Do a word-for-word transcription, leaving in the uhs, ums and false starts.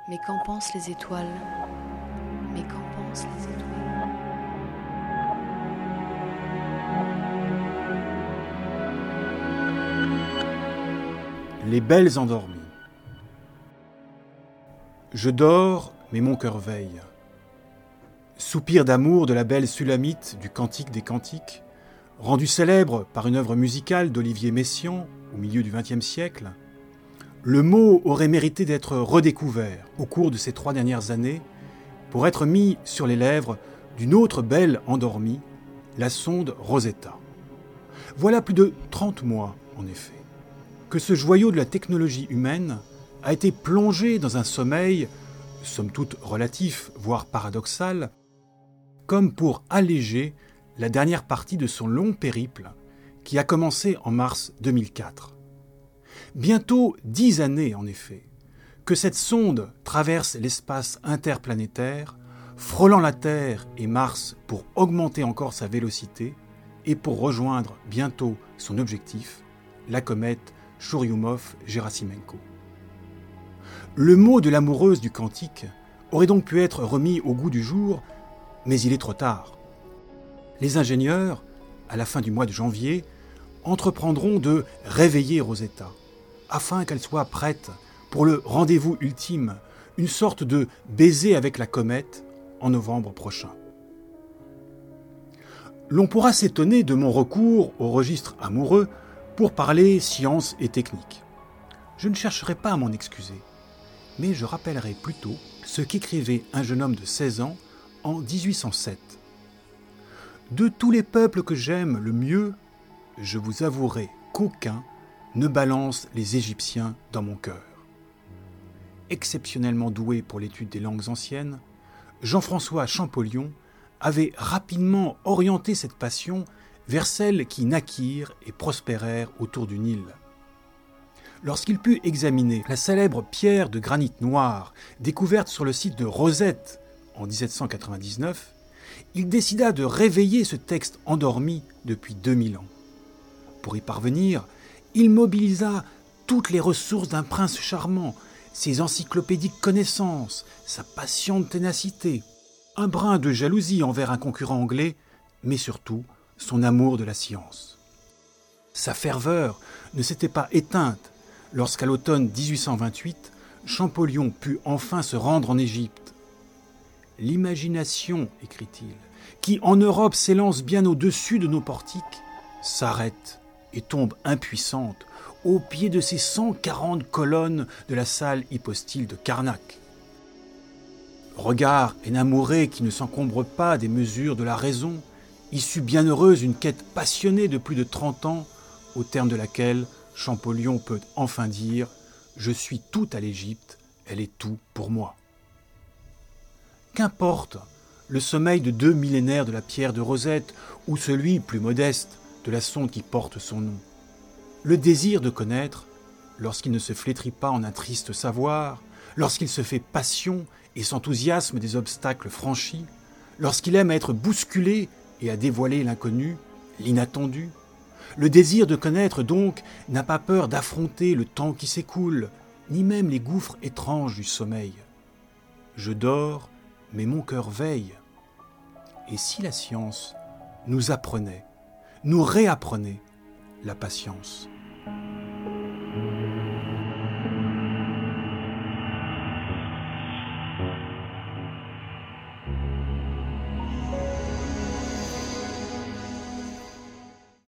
Mais qu'en pensent les étoiles? Mais qu'en pensent les étoiles? Les belles endormies. Je dors, mais mon cœur veille. Soupir d'amour de la belle Sulamite du Cantique des Cantiques, rendu célèbre par une œuvre musicale d'Olivier Messiaen au milieu du vingtième siècle, le mot aurait mérité d'être redécouvert au cours de ces trois dernières années pour être mis sur les lèvres d'une autre belle endormie, la sonde Rosetta. Voilà plus de trente mois, en effet, que ce joyau de la technologie humaine a été plongé dans un sommeil, somme toute relatif, voire paradoxal, comme pour alléger la dernière partie de son long périple qui a commencé en mars deux mille quatre. Bientôt dix années, en effet, que cette sonde traverse l'espace interplanétaire, frôlant la Terre et Mars pour augmenter encore sa vélocité et pour rejoindre bientôt son objectif, la comète Churyumov-Gerasimenko. Le mot de l'amoureuse du Cantique aurait donc pu être remis au goût du jour, mais il est trop tard. Les ingénieurs, à la fin du mois de janvier, entreprendront de réveiller Rosetta, afin qu'elle soit prête pour le rendez-vous ultime, une sorte de baiser avec la comète en novembre prochain. L'on pourra s'étonner de mon recours au registre amoureux pour parler science et technique. Je ne chercherai pas à m'en excuser, mais je rappellerai plutôt ce qu'écrivait un jeune homme de seize ans en dix-huit cent sept. « De tous les peuples que j'aime le mieux, je vous avouerai qu'aucun ne balance les Égyptiens dans mon cœur. » Exceptionnellement doué pour l'étude des langues anciennes, Jean-François Champollion avait rapidement orienté cette passion vers celles qui naquirent et prospérèrent autour du Nil. Lorsqu'il put examiner la célèbre pierre de granit noir découverte sur le site de Rosette en dix-sept cent quatre-vingt-dix-neuf, il décida de réveiller ce texte endormi depuis deux mille ans. Pour y parvenir, il mobilisa toutes les ressources d'un prince charmant, ses encyclopédiques connaissances, sa patiente ténacité, un brin de jalousie envers un concurrent anglais, mais surtout son amour de la science. Sa ferveur ne s'était pas éteinte lorsqu'à l'automne dix-huit cent vingt-huit, Champollion put enfin se rendre en Égypte. « L'imagination, écrit-il, qui en Europe s'élance bien au-dessus de nos portiques, s'arrête et tombe impuissante au pied de ces cent quarante colonnes de la salle hypostyle de Karnak. Regard énamouré qui ne s'encombre pas des mesures de la raison, issue bienheureuse d'une quête passionnée de plus de trente ans, au terme de laquelle Champollion peut enfin dire « Je suis tout à l'Égypte, elle est tout pour moi ». Qu'importe le sommeil de deux millénaires de la pierre de Rosette ou celui, plus modeste, de la sonde qui porte son nom. Le désir de connaître, lorsqu'il ne se flétrit pas en un triste savoir, lorsqu'il se fait passion et s'enthousiasme des obstacles franchis, lorsqu'il aime à être bousculé et à dévoiler l'inconnu, l'inattendu, le désir de connaître donc n'a pas peur d'affronter le temps qui s'écoule, ni même les gouffres étranges du sommeil. Je dors, mais mon cœur veille. Et si la science nous apprenait, nous réapprenait la patience ?